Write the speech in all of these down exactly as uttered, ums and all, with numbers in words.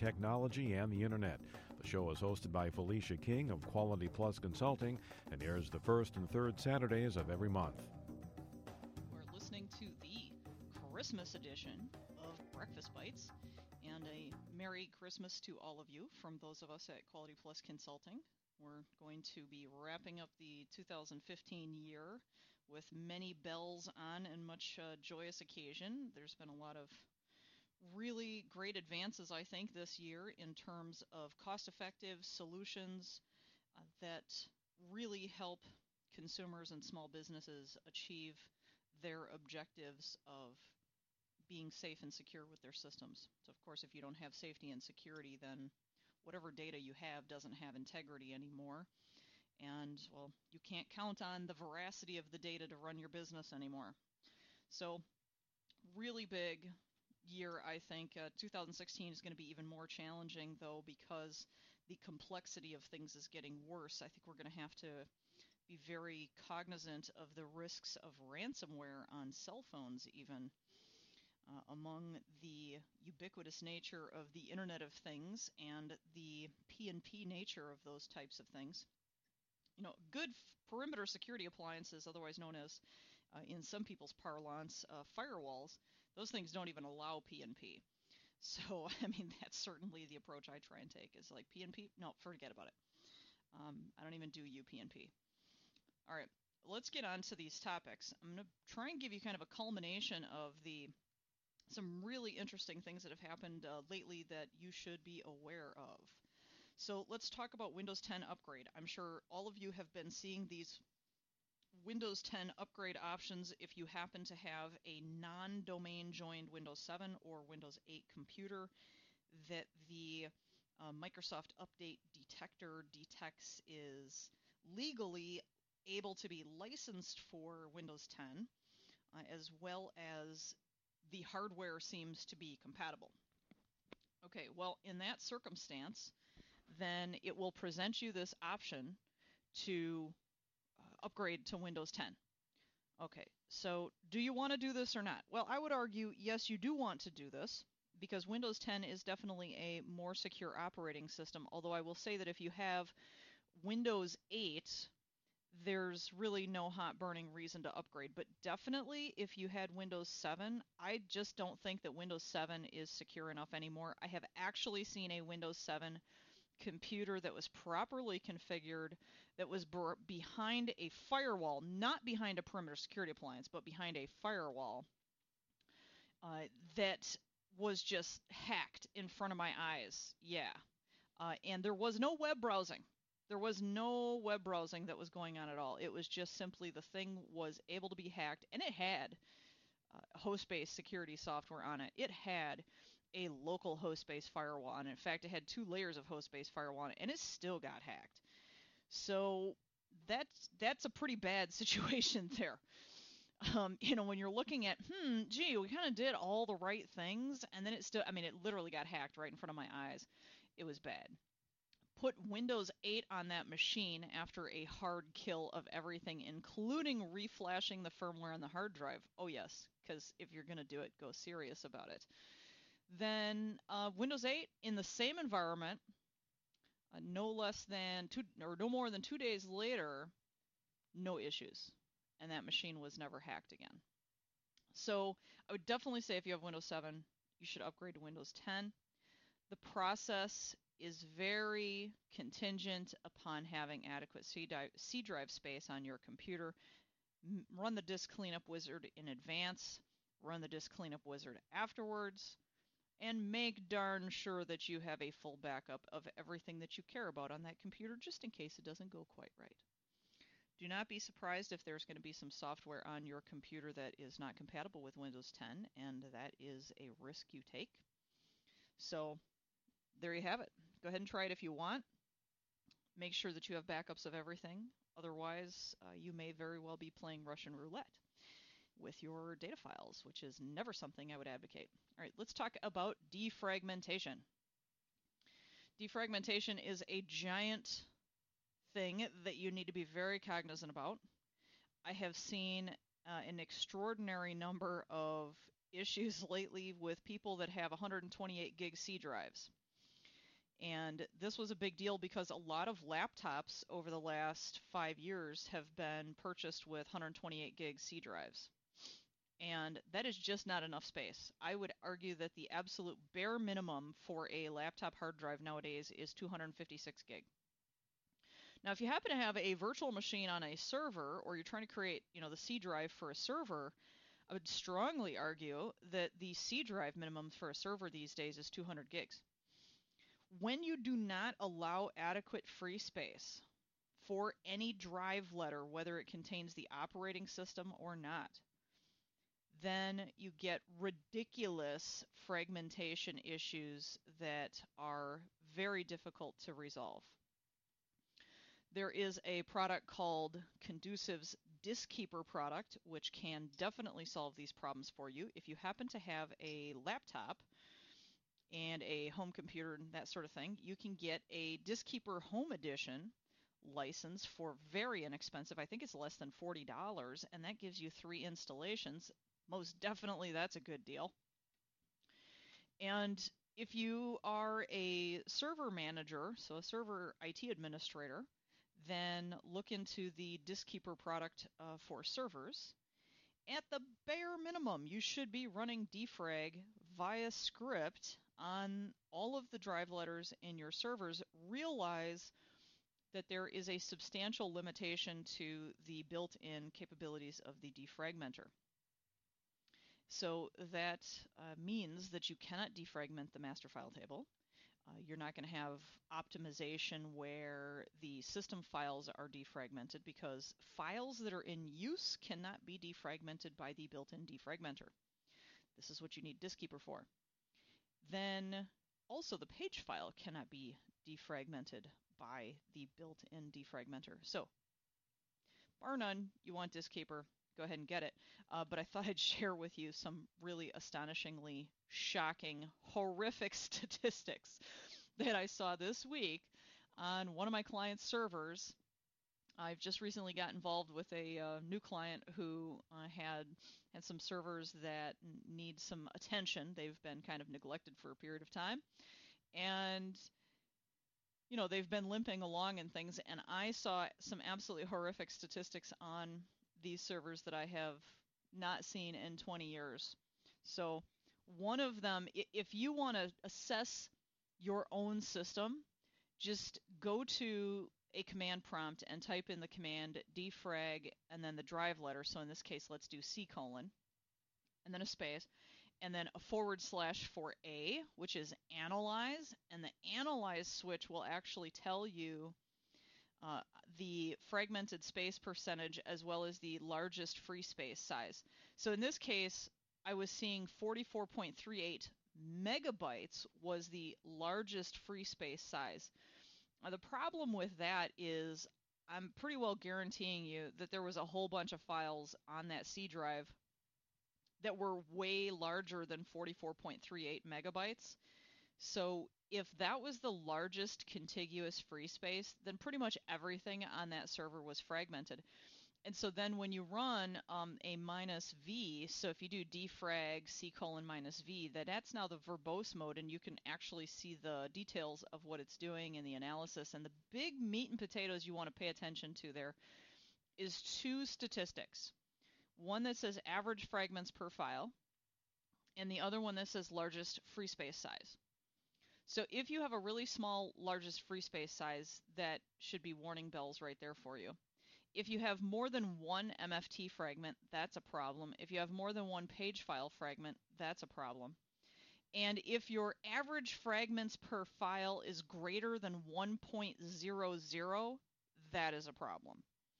technology and the Internet. The show is hosted by Felicia King of Quality Plus Consulting and airs the first and third Saturdays of every month. We're listening to the Christmas edition of Breakfast Bites, and a Merry Christmas to all of you from those of us at Quality Plus Consulting. We're going to be wrapping up the two thousand fifteen year with many bells on and much uh, joyous occasion. There's been a lot of really great advances, I think, this year in terms of cost-effective solutions uh, that really help consumers and small businesses achieve their objectives of being safe and secure with their systems. So, of course, if you don't have safety and security, then whatever data you have doesn't have integrity anymore. And, well, you can't count on the veracity of the data to run your business anymore. So, really big year, I think. Uh, two thousand sixteen is going to be even more challenging, though, because the complexity of things is getting worse. I think we're going to have to be very cognizant of the risks of ransomware on cell phones, even. Uh, among the ubiquitous nature of the Internet of Things and the P and P nature of those types of things. You know, good f- perimeter security appliances, otherwise known as, uh, in some people's parlance, uh, firewalls, those things don't even allow P and P. So, I mean, that's certainly the approach I try and take, is like P and P? No, forget about it. Um, I don't even do U P and P. All right, let's get on to these topics. I'm going to try and give you kind of a culmination of the some really interesting things that have happened uh, lately that you should be aware of. So let's talk about Windows ten upgrade. I'm sure all of you have been seeing these Windows ten upgrade options if you happen to have a non-domain joined Windows seven or Windows eight computer that the uh, Microsoft Update Detector detects is legally able to be licensed for Windows ten, uh, as well as the hardware seems to be compatible. Okay, well, in that circumstance, then it will present you this option to uh, upgrade to Windows ten. Okay, so do you want to do this or not? Well, I would argue, yes, you do want to do this, because Windows ten is definitely a more secure operating system, although I will say that if you have Windows eight, there's really no hot burning reason to upgrade. But definitely if you had Windows seven, I just don't think that Windows seven is secure enough anymore. I have actually seen a Windows seven computer that was properly configured, that was b- behind a firewall, not behind a perimeter security appliance, but behind a firewall, uh, that was just hacked in front of my eyes. Yeah. Uh, and there was no web browsing. There was no web browsing that was going on at all. It was just simply the thing was able to be hacked, and it had uh, host-based security software on it. It had a local host-based firewall on it. In fact, it had two layers of host-based firewall on it, and it still got hacked. So that's that's a pretty bad situation there. Um, you know, when you're looking at, hmm, gee, we kind of did all the right things, and then it still, I mean, it literally got hacked right in front of my eyes. It was bad. Put Windows eight on that machine after a hard kill of everything, including reflashing the firmware on the hard drive. Oh, yes, because if you're going to do it, go serious about it. Then uh, Windows eight in the same environment, uh, no less than two or no more than two days later, no issues, and that machine was never hacked again. So I would definitely say if you have Windows seven, you should upgrade to Windows ten. The process is very contingent upon having adequate C drive space on your computer. Run the disk cleanup wizard in advance, run the disk cleanup wizard afterwards, and make darn sure that you have a full backup of everything that you care about on that computer, just in case it doesn't go quite right. Do not be surprised if there's going to be some software on your computer that is not compatible with Windows ten, and that is a risk you take. So there you have it. Go ahead and try it if you want. Make sure that you have backups of everything. Otherwise, uh, you may very well be playing Russian roulette with your data files, which is never something I would advocate. All right, let's talk about defragmentation. Defragmentation is a giant thing that you need to be very cognizant about. I have seen uh, an extraordinary number of issues lately with people that have one hundred twenty-eight gig C drives. And this was a big deal because a lot of laptops over the last five years have been purchased with one hundred twenty-eight gig C drives. And that is just not enough space. I would argue that the absolute bare minimum for a laptop hard drive nowadays is two hundred fifty-six gig. Now, if you happen to have a virtual machine on a server, or you're trying to create, you know, the C drive for a server, I would strongly argue that the C drive minimum for a server these days is two hundred gigs. When you do not allow adequate free space for any drive letter, whether it contains the operating system or not, then you get ridiculous fragmentation issues that are very difficult to resolve. There is a product called Conducive's Diskkeeper product, which can definitely solve these problems for you. If you happen to have a laptop and a home computer and that sort of thing, you can get a Diskkeeper Home Edition license for very inexpensive. I think it's less than forty dollars, and that gives you three installations. Most definitely that's a good deal. And if you are a server manager, so a server I T administrator, then look into the Diskkeeper product uh, for servers. At the bare minimum, you should be running defrag via script on all of the drive letters in your servers. Realize that there is a substantial limitation to the built-in capabilities of the defragmenter. So that uh, means that you cannot defragment the master file table. Uh, you're not going to have optimization where the system files are defragmented, because files that are in use cannot be defragmented by the built-in defragmenter. This is what you need Diskkeeper for. Then also the page file cannot be defragmented by the built-in defragmenter. So bar none, you want Diskkeeper, go ahead and get it. Uh, but I thought I'd share with you some really astonishingly shocking, horrific statistics that I saw this week on one of my clients' servers. I've just recently got involved with a uh, new client who uh, had had some servers that need some attention. They've been kind of neglected for a period of time. And you know, they've been limping along and things, and I saw some absolutely horrific statistics on these servers that I have not seen in twenty years. So one of them, if you want to assess your own system, just go to a command prompt and type in the command defrag and then the drive letter. So in this case, let's do C colon, and then a space, and then a forward slash for A, which is analyze, and the analyze switch will actually tell you uh, the fragmented space percentage as well as the largest free space size. So in this case, I was seeing forty-four point three eight megabytes was the largest free space size. Now, the problem with that is I'm pretty well guaranteeing you that there was a whole bunch of files on that C drive that were way larger than forty-four point three eight megabytes. So if that was the largest contiguous free space, then pretty much everything on that server was fragmented. And so then when you run um, a minus V, so if you do defrag C colon minus V, that that's now the verbose mode, and you can actually see the details of what it's doing in the analysis. And the big meat and potatoes you want to pay attention to there is two statistics. One that says average fragments per file, and the other one that says largest free space size. So if you have a really small largest free space size, that should be warning bells right there for you. If you have more than one M F T fragment, that's a problem. If you have more than one page file fragment, that's a problem. And if your average fragments per file is greater than one point zero zero, that is a problem.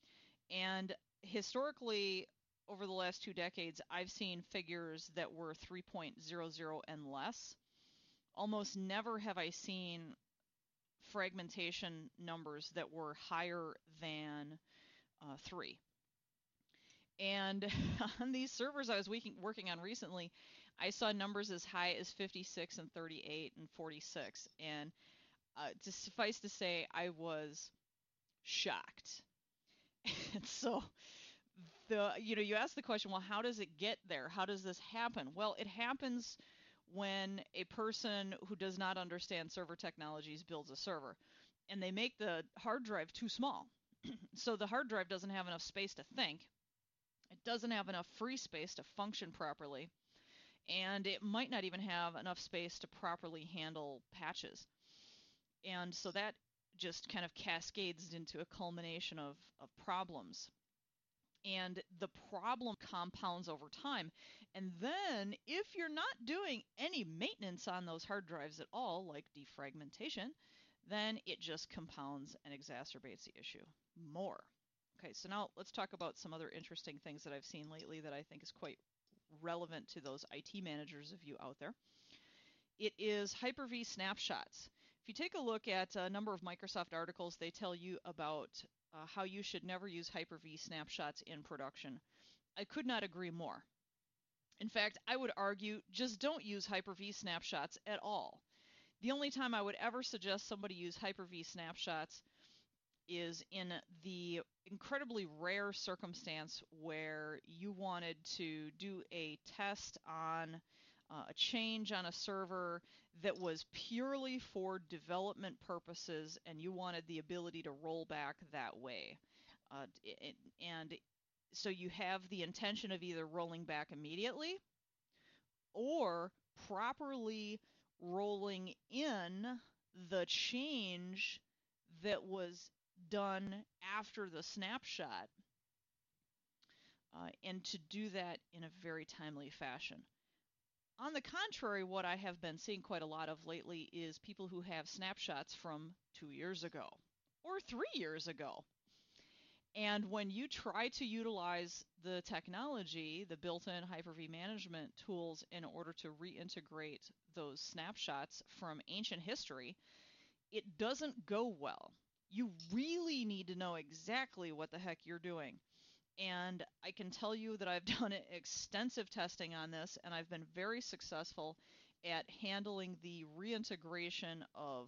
And historically, over the last two decades, I've seen figures that were three point zero zero and less. Almost never have I seen fragmentation numbers that were higher than uh, three. And on these servers I was working on recently, I saw numbers as high as fifty-six and thirty-eight and forty-six. And uh, to suffice to say, I was shocked. And so, the you know, you ask the question, well, how does it get there? How does this happen? Well, it happens when a person who does not understand server technologies builds a server, and they make the hard drive too small. So the hard drive doesn't have enough space to think, it doesn't have enough free space to function properly, and it might not even have enough space to properly handle patches. And so that just kind of cascades into a culmination of, of problems. And the problem compounds over time. And then, if you're not doing any maintenance on those hard drives at all, like defragmentation, then it just compounds and exacerbates the issue more. Okay, so now let's talk about some other interesting things that I've seen lately that I think is quite relevant to those I T managers of you out there. It is Hyper-V snapshots. If you take a look at a number of Microsoft articles, they tell you about uh, how you should never use Hyper-V snapshots in production. I could not agree more. In fact, I would argue just don't use Hyper-V snapshots at all. The only time I would ever suggest somebody use Hyper-V snapshots is in the incredibly rare circumstance where you wanted to do a test on uh, a change on a server that was purely for development purposes, and you wanted the ability to roll back that way. Uh, it, and so you have the intention of either rolling back immediately or properly rolling in the change that was done after the snapshot, uh, and to do that in a very timely fashion. On the contrary, what I have been seeing quite a lot of lately is people who have snapshots from two years ago or three years ago. And when you try to utilize the technology, the built-in Hyper-V management tools, in order to reintegrate those snapshots from ancient history, it doesn't go well. You really need to know exactly what the heck you're doing. And I can tell you that I've done extensive testing on this, and I've been very successful at handling the reintegration of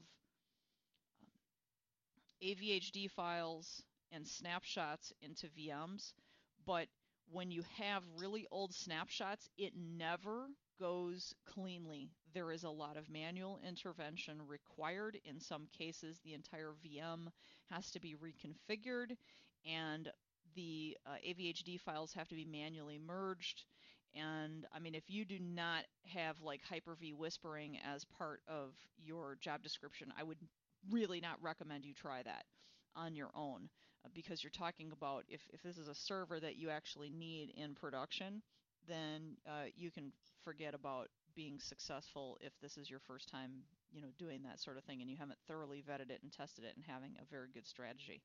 um, A V H D files and snapshots into V Ms. But when you have really old snapshots, it never goes cleanly. There is a lot of manual intervention required. In some cases, the entire V M has to be reconfigured, and the uh, A V H D files have to be manually merged. And I mean, if you do not have like Hyper-V whispering as part of your job description, I would really not recommend you try that on your own, uh, because you're talking about if, if this is a server that you actually need in production, then uh, you can forget about being successful if this is your first time, you know, doing that sort of thing and you haven't thoroughly vetted it and tested it and having a very good strategy.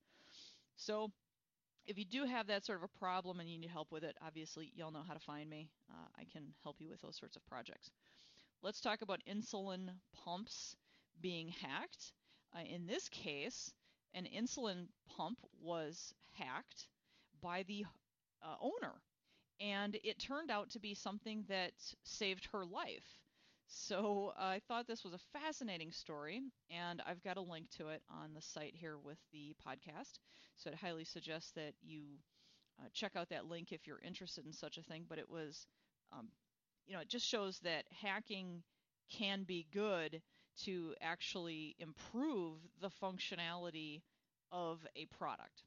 So if you do have that sort of a problem and you need help with it, obviously you'll know how to find me. Uh, I can help you with those sorts of projects. Let's talk about insulin pumps being hacked. Uh, in this case, an insulin pump was hacked by the uh, owner, and it turned out to be something that saved her life. So uh, I thought this was a fascinating story, and I've got a link to it on the site here with the podcast. So I'd highly suggest that you uh, check out that link if you're interested in such a thing. But it was, um, you know, it just shows that hacking can be good to actually improve the functionality of a product.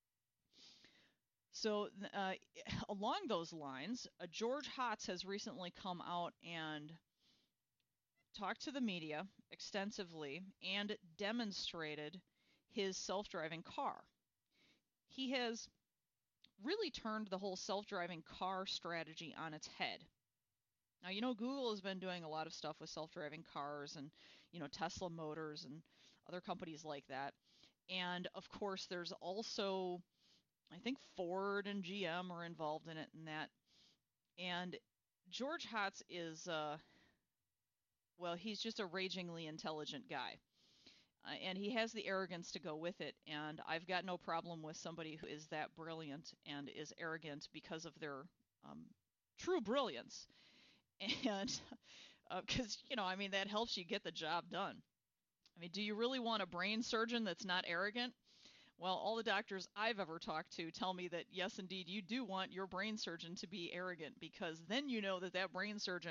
So uh, along those lines, uh, George Hotz has recently come out and talked to the media extensively and demonstrated his self-driving car. He has really turned the whole self-driving car strategy on its head. Now, you know, Google has been doing a lot of stuff with self-driving cars and, you know, Tesla Motors and other companies like that. And, of course, there's also, I think Ford and G M are involved in it and that. And George Hotz is, uh, well, he's just a ragingly intelligent guy. Uh, and he has the arrogance to go with it. And I've got no problem with somebody who is that brilliant and is arrogant because of their um, true brilliance. And because, uh, you know, I mean, that helps you get the job done. I mean, do you really want a brain surgeon that's not arrogant? Well, all the doctors I've ever talked to tell me that, yes, indeed, you do want your brain surgeon to be arrogant, because then you know that that brain surgeon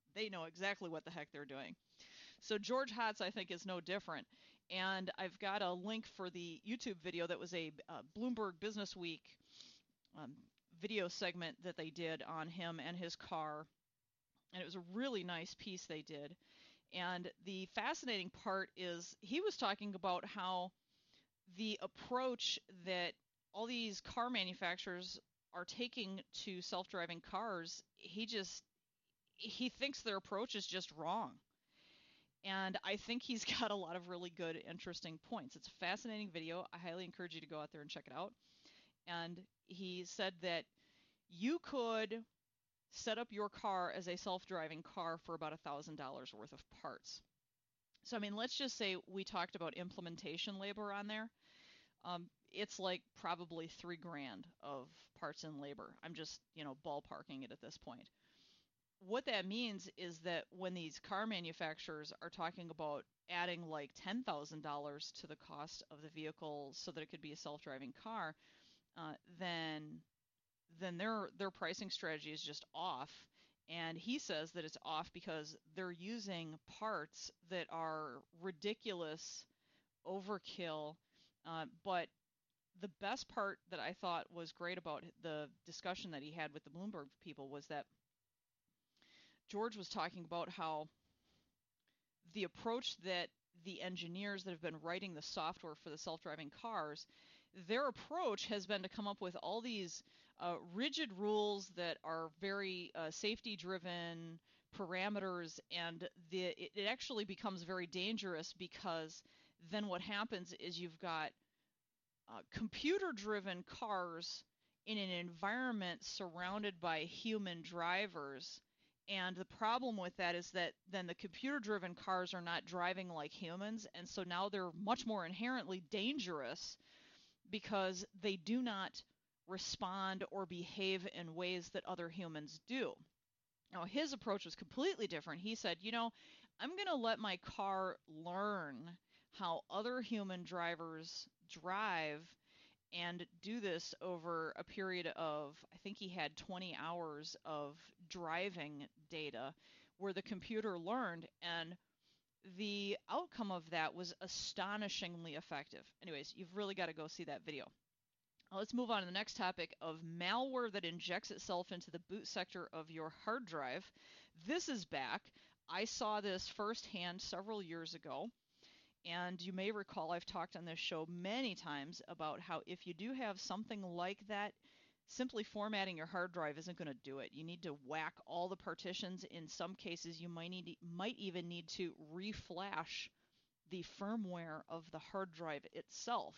they know exactly what the heck they're doing. So George Hotz, I think, is no different. And I've got a link for the YouTube video that was a uh, Bloomberg Business Week um, video segment that they did on him and his car. And it was a really nice piece they did. And the fascinating part is he was talking about how the approach that all these car manufacturers are taking to self-driving cars, he just he thinks their approach is just wrong. And I think he's got a lot of really good, interesting points. It's a fascinating video. I highly encourage you to go out there and check it out. And he said that you could set up your car as a self-driving car for about one thousand dollars worth of parts. So, I mean, let's just say we talked about implementation labor on there. Um, it's like probably three grand of parts and labor. I'm just, you know, ballparking it at this point. What that means is that when these car manufacturers are talking about adding like ten thousand dollars to the cost of the vehicle so that it could be a self-driving car, uh, then then their their pricing strategy is just off. And he says that it's off because they're using parts that are ridiculous overkill. Uh, but the best part that I thought was great about the discussion that he had with the Bloomberg people was that George was talking about how the approach that the engineers that have been writing the software for the self-driving cars, their approach has been to come up with all these uh, rigid rules that are very uh, safety-driven parameters, and the, it, it actually becomes very dangerous because then what happens is you've got uh, computer-driven cars in an environment surrounded by human drivers. And the problem with that is that then the computer-driven cars are not driving like humans, and so now they're much more inherently dangerous because they do not respond or behave in ways that other humans do. Now, his approach was completely different. He said, you know, I'm going to let my car learn how other human drivers drive and do this over a period of, I think he had twenty hours of driving data where the computer learned, and the outcome of that was astonishingly effective. Anyways, you've really got to go see that video. Now let's move on to the next topic of malware that injects itself into the boot sector of your hard drive. This is back. I saw this firsthand several years ago. And you may recall I've talked on this show many times about how if you do have something like that, simply formatting your hard drive isn't going to do it. You need to whack all the partitions. In some cases, you might need might even need to reflash the firmware of the hard drive itself.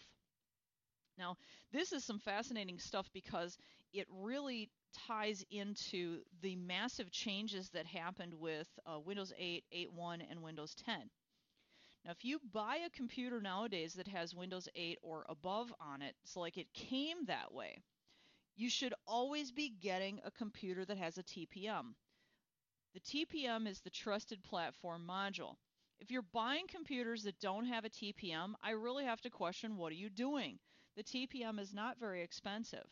Now, this is some fascinating stuff because it really ties into the massive changes that happened with uh, Windows eight, eight point one, and Windows ten. Now, if you buy a computer nowadays that has Windows eight or above on it, so like it came that way, you should always be getting a computer that has a T P M. The T P M is the Trusted Platform Module. If you're buying computers that don't have a T P M, I really have to question, what are you doing? The T P M is not very expensive.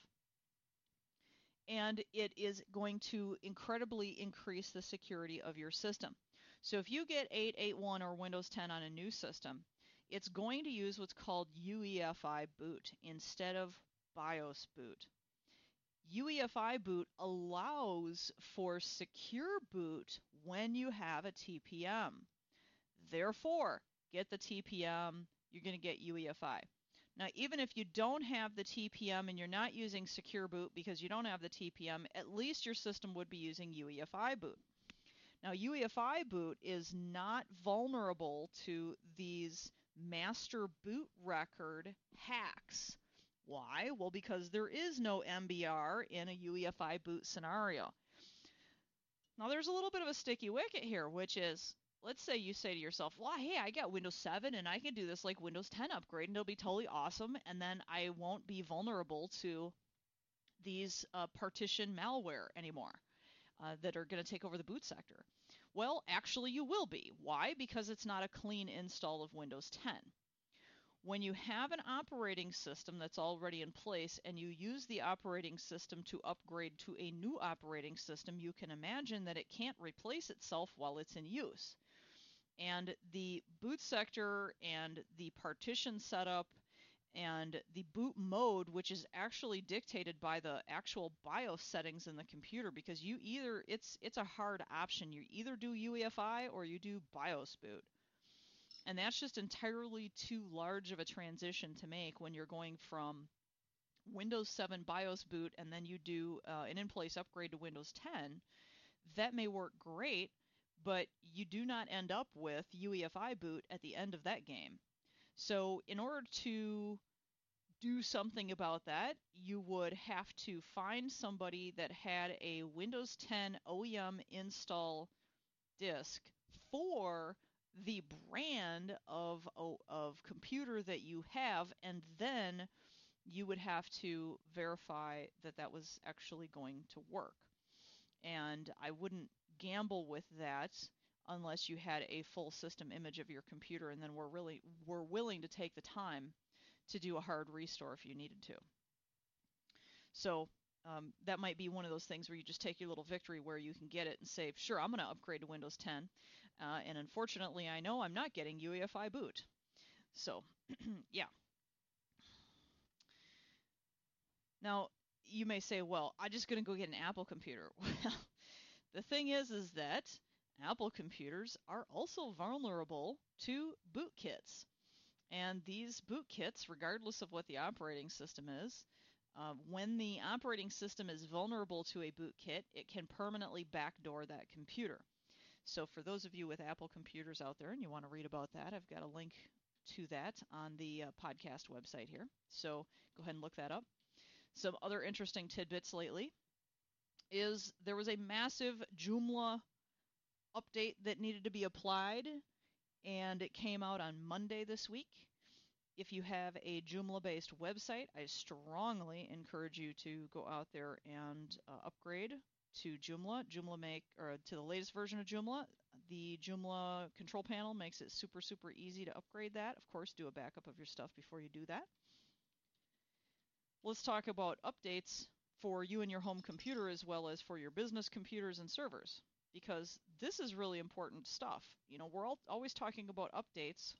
And it is going to incredibly increase the security of your system. So if you get eight, eight point one, or Windows ten on a new system, it's going to use what's called U E F I boot instead of BIOS boot. U E F I boot allows for secure boot when you have a T P M. Therefore, get the T P M, you're going to get U E F I. Now, even if you don't have the T P M and you're not using secure boot because you don't have the T P M, at least your system would be using U E F I boot. Now, U E F I boot is not vulnerable to these master boot record hacks. Why? Well, because there is no M B R in a U E F I boot scenario. Now, there's a little bit of a sticky wicket here, which is, let's say you say to yourself, well, hey, I got Windows seven and I can do this like Windows ten upgrade and it'll be totally awesome, and then I won't be vulnerable to these uh, partition malware anymore. Uh, that are going to take over the boot sector. Well, actually you will be. Why? Because it's not a clean install of Windows ten. When you have an operating system that's already in place and you use the operating system to upgrade to a new operating system, you can imagine that it can't replace itself while it's in use. And the boot sector and the partition setup and the boot mode, which is actually dictated by the actual BIOS settings in the computer, because you either, it's it's a hard option. You either do U E F I or you do BIOS boot. And that's just entirely too large of a transition to make when you're going from Windows seven BIOS boot and then you do uh, an in-place upgrade to Windows ten. That may work great, but you do not end up with U E F I boot at the end of that game. So in order to do something about that, you would have to find somebody that had a Windows ten O E M install disk for the brand of, of computer that you have, and then you would have to verify that that was actually going to work. And I wouldn't gamble with that unless you had a full system image of your computer, and then we're really we're willing to take the time to do a hard restore if you needed to. So um, that might be one of those things where you just take your little victory where you can get it and say, sure, I'm going to upgrade to Windows ten. Uh, and unfortunately, I know I'm not getting U E F I boot. So, yeah. Now, you may say, well, I'm just going to go get an Apple computer. Well, the thing is, is that Apple computers are also vulnerable to bootkits. And these bootkits, regardless of what the operating system is, uh, when the operating system is vulnerable to a bootkit, it can permanently backdoor that computer. So for those of you with Apple computers out there and you want to read about that, I've got a link to that on the uh, podcast website here. So go ahead and look that up. Some other interesting tidbits lately is there was a massive Joomla update that needed to be applied, and it came out on Monday this week. If you have a Joomla-based website, I strongly encourage you to go out there and uh, upgrade to Joomla. Joomla make or to the latest version of Joomla. The Joomla control panel makes it super, super easy to upgrade that. Of course, do a backup of your stuff before you do that. Let's talk about updates for you and your home computer as well as for your business computers and servers, because this is really important stuff. You know, we're all, always talking about updates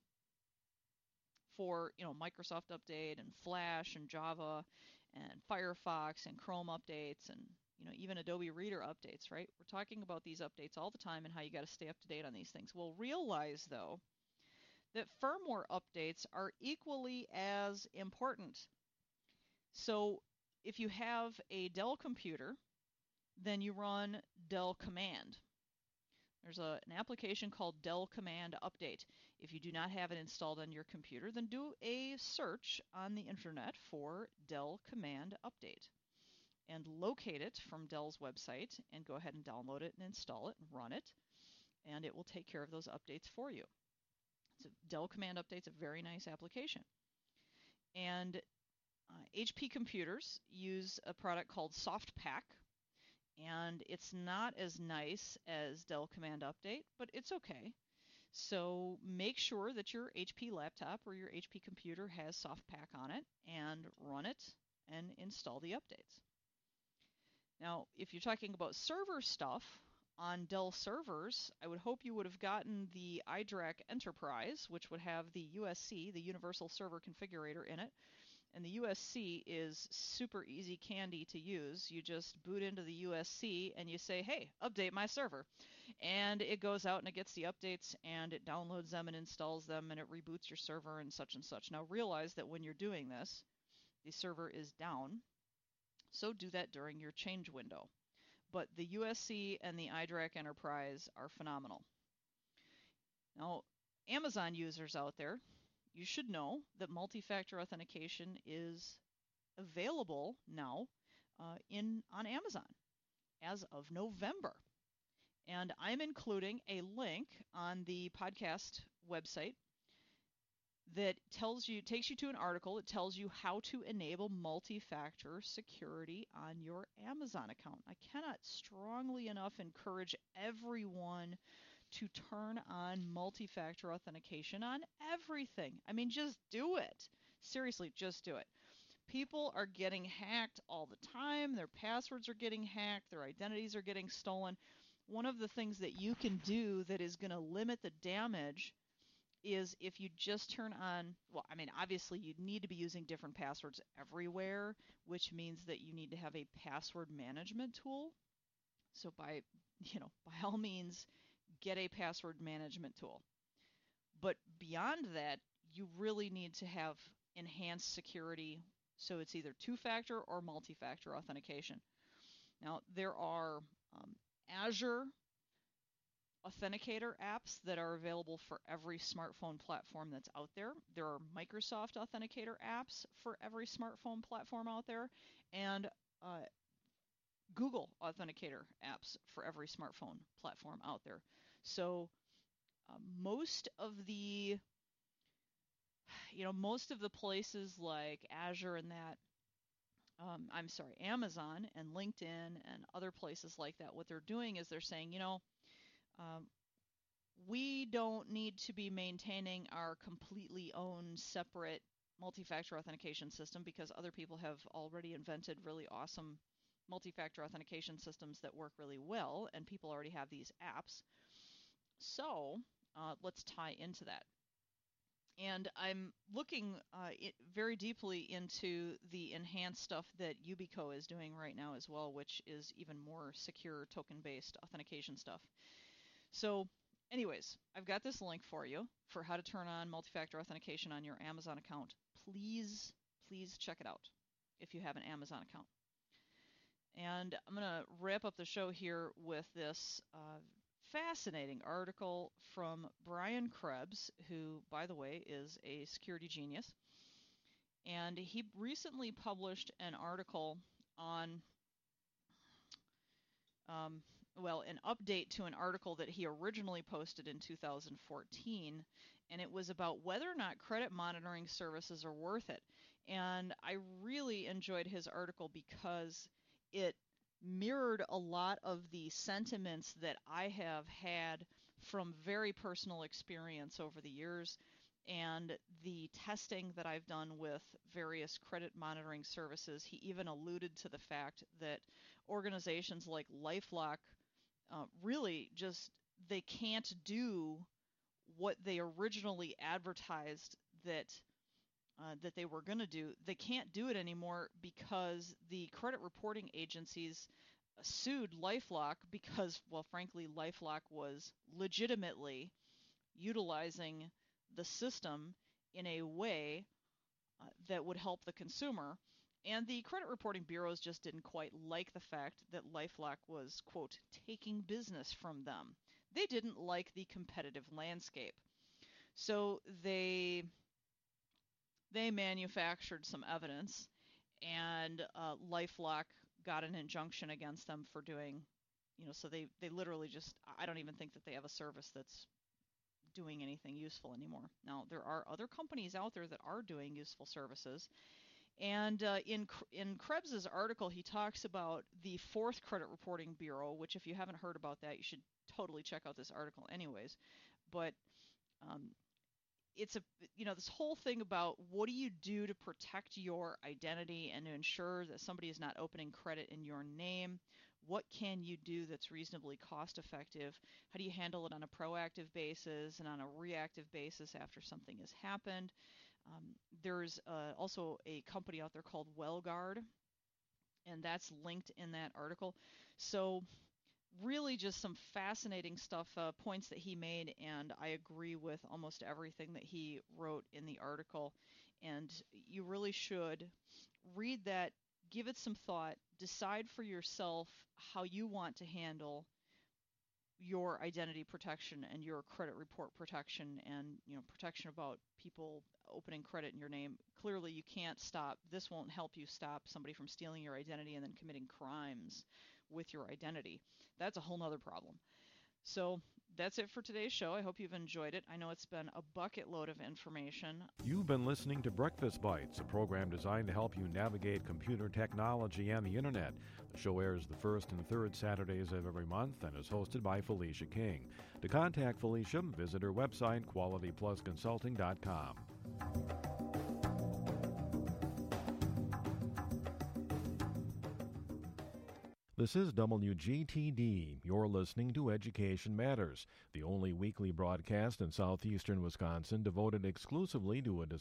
for, you know, Microsoft Update and Flash and Java and Firefox and Chrome updates and, you know, even Adobe Reader updates, right? We're talking about these updates all the time and how you got to stay up to date on these things. Well, realize, though, that firmware updates are equally as important. So if you have a Dell computer, then you run Dell Command. There's a, an application called Dell Command Update. If you do not have it installed on your computer, then do a search on the internet for Dell Command Update and locate it from Dell's website and go ahead and download it and install it and run it, and it will take care of those updates for you. So Dell Command Update's a very nice application. And uh, H P computers use a product called SoftPak, and it's not as nice as Dell Command Update, but it's okay. So make sure that your H P laptop or your H P computer has SoftPak on it, and run it and install the updates. Now, if you're talking about server stuff on Dell servers, I would hope you would have gotten the iDRAC Enterprise, which would have the U S C, the Universal Server Configurator, in it. And the U S C is super easy candy to use. You just boot into the U S C and you say, hey, update my server. And it goes out and it gets the updates and it downloads them and installs them and it reboots your server and such and such. Now realize that when you're doing this, the server is down. So do that during your change window. But the U S C and the iDRAC Enterprise are phenomenal. Now, Amazon users out there, you should know that multi-factor authentication is available now uh, in on Amazon as of November. And I'm including a link on the podcast website that tells you, takes you to an article that tells you how to enable multi-factor security on your Amazon account. I cannot strongly enough encourage everyone to turn on multi-factor authentication on everything. I mean, just do it. Seriously, just do it. People are getting hacked all the time. Their passwords are getting hacked. Their identities are getting stolen. One of the things that you can do that is going to limit the damage is if you just turn on, well, I mean, obviously you need to be using different passwords everywhere, which means that you need to have a password management tool. So by, you know, by all means, get a password management tool. But beyond that, you really need to have enhanced security. So it's either two-factor or multi-factor authentication. Now, there are um, Azure Authenticator apps that are available for every smartphone platform that's out there. There are Microsoft Authenticator apps for every smartphone platform out there, and uh, Google Authenticator apps for every smartphone platform out there. So uh, most of the, you know, most of the places like Azure and that, um, I'm sorry, Amazon and LinkedIn and other places like that, what they're doing is they're saying, you know, um, we don't need to be maintaining our completely own separate multi-factor authentication system because other people have already invented really awesome multi-factor authentication systems that work really well, and people already have these apps. So uh, let's tie into that. And I'm looking uh, it very deeply into the enhanced stuff that Yubico is doing right now as well, which is even more secure token-based authentication stuff. So anyways, I've got this link for you for how to turn on multi-factor authentication on your Amazon account. Please, please check it out if you have an Amazon account. And I'm going to wrap up the show here with this uh, fascinating article from Brian Krebs, who, by the way, is a security genius. And he recently published an article on, um, well, an update to an article that he originally posted in two thousand fourteen, and it was about whether or not credit monitoring services are worth it. And I really enjoyed his article because it mirrored a lot of the sentiments that I have had from very personal experience over the years, and the testing that I've done with various credit monitoring services. He even alluded to the fact that organizations like LifeLock uh, really just, they can't do what they originally advertised that uh, that they were going to do. They can't do it anymore because the credit reporting agencies sued LifeLock because, well, frankly, LifeLock was legitimately utilizing the system in a way uh, that would help the consumer. And the credit reporting bureaus just didn't quite like the fact that LifeLock was, quote, taking business from them. They didn't like the competitive landscape. So they they manufactured some evidence, and uh, LifeLock got an injunction against them for doing, you know, so they, they literally just, I don't even think that they have a service that's doing anything useful anymore. Now, there are other companies out there that are doing useful services. And uh, in in Krebs's article, he talks about the fourth Credit Reporting Bureau, which if you haven't heard about that, you should totally check out this article anyways. But um, it's a, you know, this whole thing about what do you do to protect your identity and to ensure that somebody is not opening credit in your name? What can you do that's reasonably cost effective? How do you handle it on a proactive basis and on a reactive basis after something has happened? Um, there's uh, also a company out there called WellGuard, and that's linked in that article. So really just some fascinating stuff, uh, points that he made, and I agree with almost everything that he wrote in the article. And you really should read that, give it some thought, decide for yourself how you want to handle your identity protection and your credit report protection, and, you know, protection about people opening credit in your name. Clearly you can't stop, this won't help you stop somebody from stealing your identity and then committing crimes with your identity. That's a whole nother problem. So that's it for today's show. I hope you've enjoyed it. I know it's been a bucket load of information. You've been listening to Breakfast Bites, a program designed to help you navigate computer technology and the Internet. The show airs the first and third Saturdays of every month and is hosted by Felicia King. To contact Felicia, visit her website, quality plus consulting dot com. This is W G T D. You're listening to Education Matters, the only weekly broadcast in southeastern Wisconsin devoted exclusively to a